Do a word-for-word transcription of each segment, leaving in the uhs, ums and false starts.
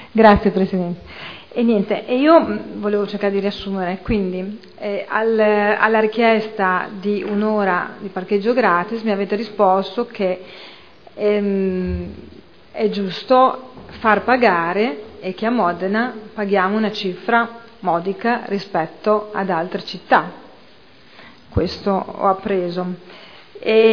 Grazie Presidente. E niente, e io volevo cercare di riassumere, quindi eh, al, alla richiesta di un'ora di parcheggio gratis mi avete risposto che ehm, è giusto far pagare e che a Modena paghiamo una cifra modica rispetto ad altre città. Questo ho appreso. E,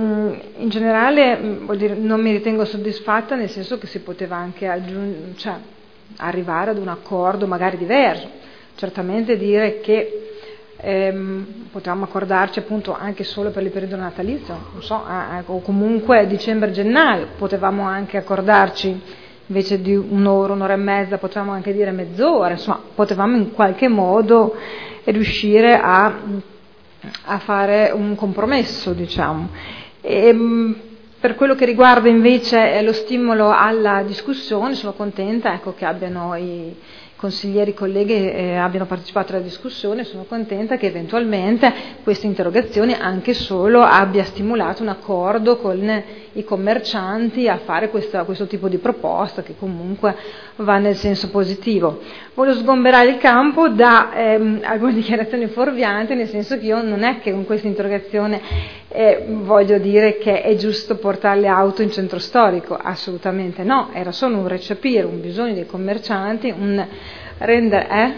in generale vuol dire, non mi ritengo soddisfatta, nel senso che si poteva anche aggiungere, cioè, arrivare ad un accordo magari diverso, certamente dire che ehm, potevamo accordarci appunto anche solo per il periodo natalizio, non so, eh, o comunque dicembre-gennaio, potevamo anche accordarci invece di un'ora, un'ora e mezza, potevamo anche dire mezz'ora, insomma potevamo in qualche modo riuscire a, a fare un compromesso, diciamo. E, per quello che riguarda invece lo stimolo alla discussione, sono contenta ecco, che abbiano i consiglieri, colleghi eh, abbiano partecipato alla discussione, sono contenta che eventualmente questa interrogazione anche solo abbia stimolato un accordo con i commercianti a fare questa, questo tipo di proposta che comunque va nel senso positivo. Voglio sgomberare il campo da ehm, alcune dichiarazioni fuorvianti, nel senso che io non è che con questa interrogazione eh, voglio dire che è giusto portare le auto in centro storico, assolutamente no, era solo un recepire un bisogno dei commercianti, un rendere, eh,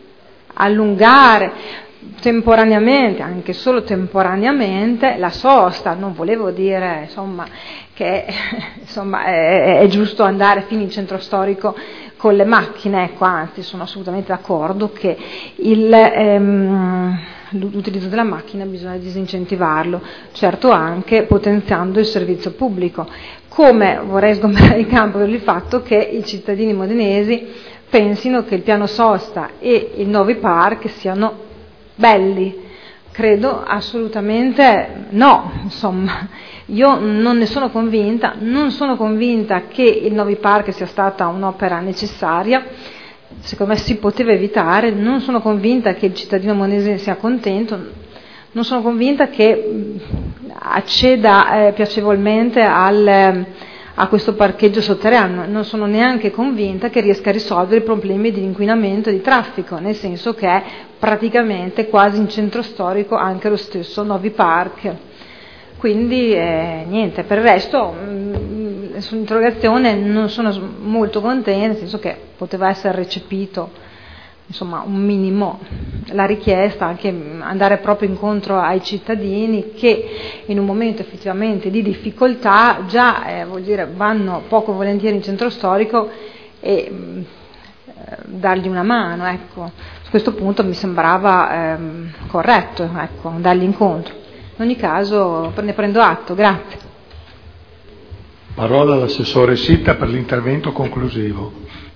allungare temporaneamente, anche solo temporaneamente, la sosta. Non volevo dire insomma, che insomma, è, è giusto andare fino in centro storico con le macchine, ecco, anzi sono assolutamente d'accordo che il, ehm, l'utilizzo della macchina bisogna disincentivarlo, certo anche potenziando il servizio pubblico. Come vorrei sgomberare il campo per il fatto che i cittadini modenesi pensino che il piano sosta e il nuovi park siano belli. Credo assolutamente no, insomma, io non ne sono convinta, non sono convinta che il Novi Park sia stata un'opera necessaria, secondo me si poteva evitare, non sono convinta che il cittadino modenese sia contento, non sono convinta che acceda eh, piacevolmente al, a questo parcheggio sotterraneo, non sono neanche convinta che riesca a risolvere i problemi di inquinamento e di traffico, nel senso che è praticamente quasi in centro storico anche lo stesso Novi Park. Quindi eh, niente, per il resto mh, sull'interrogazione non sono molto contenta, nel senso che poteva essere recepito insomma un minimo la richiesta, anche andare proprio incontro ai cittadini che in un momento effettivamente di difficoltà già eh, vuol dire, vanno poco volentieri in centro storico e mh, dargli una mano, ecco. Su questo punto mi sembrava ehm, corretto, ecco, dargli incontro. In ogni caso ne prendo atto, grazie. Parola all'assessore Sitta per l'intervento conclusivo.